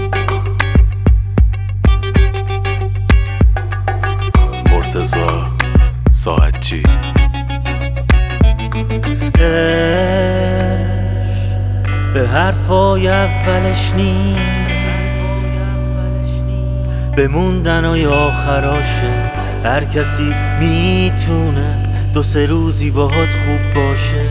مرتضی ساعتچی. به حرفای اولش نیست، به موندنای آخراشه. هر کسی میتونه دو سه روزی باهات خوب باشه.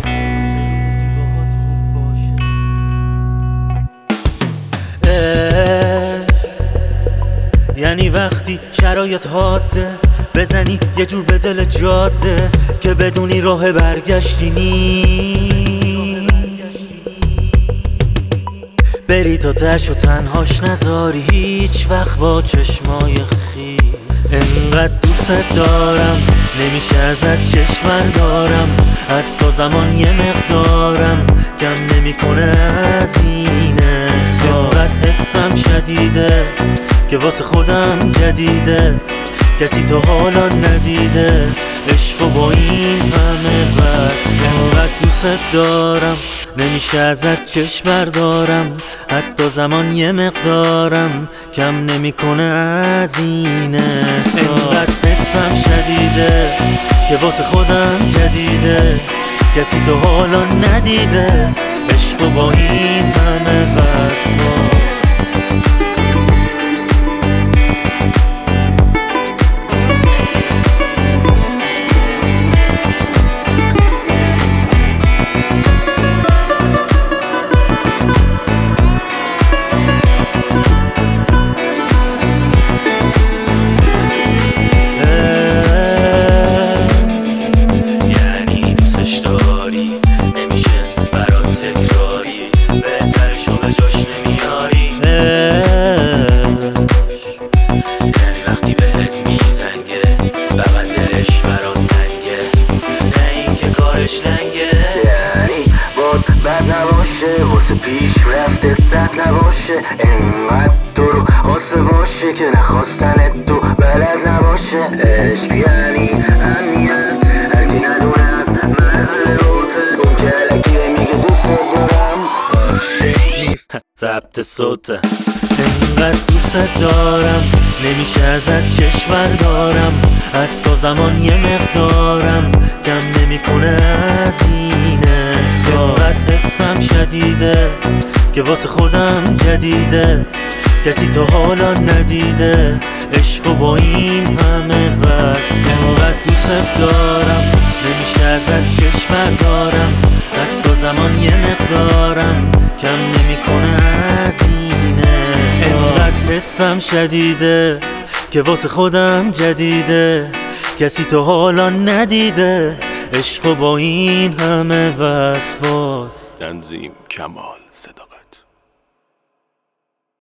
یعنی وقتی شرایط حاده بزنی یه جور به دل جاده که بدونی راه برگشتی نیست. بری تا تش و تنهاش نذاری هیچ وقت با چشمای خیس. انقدر دوست دارم نمیشه ازت چشم بردارم، حتی زمان یه مقدارم کم نمیکنه از این احساس. انقدر حسم شدیده که واسه خودم جدیده، کسی تو حالا ندیده عشقو با این همه وصف. انقدر دوست دارم نمیشه ازت چشم بردارم، حتی زمان یه مقدارم کم نمیکنه از این احساس. انقدر حسم شدیده که واسه خودم جدیده، کسی تو حالا ندیده عشقو با این همه وصف. یعنی باد بد نباشه واسه پیش رفتت زد نباشه، انقدر تو رو خواسته باشه که نخواستنت تو بلد نباشه. عشق یعنی امنیت، هرکی ندونه از محل روته. اون که علکیه میگه دوست دارم عاشق نیست ضبط صوته. انقدر دوست دارم نمیشه ازت چشم بردارم، حتی زمان یه مقدارم کم نمیکنه از این احساس. انقدر حسم شدیده که واسه خودم جدیده، کسی تو حالا ندیده عشقو با این همه وصف. انقدر دوست دارم نمیشه ازت چشم بردارم، حتی زمان یه مقدارم کم نمیکنه از این احساس. انقدر حسم شدیده که واسه خودم جدیده، کسی تو حالا ندیده عشقو با این همه وصفاست. تنظیم کمال صداقت.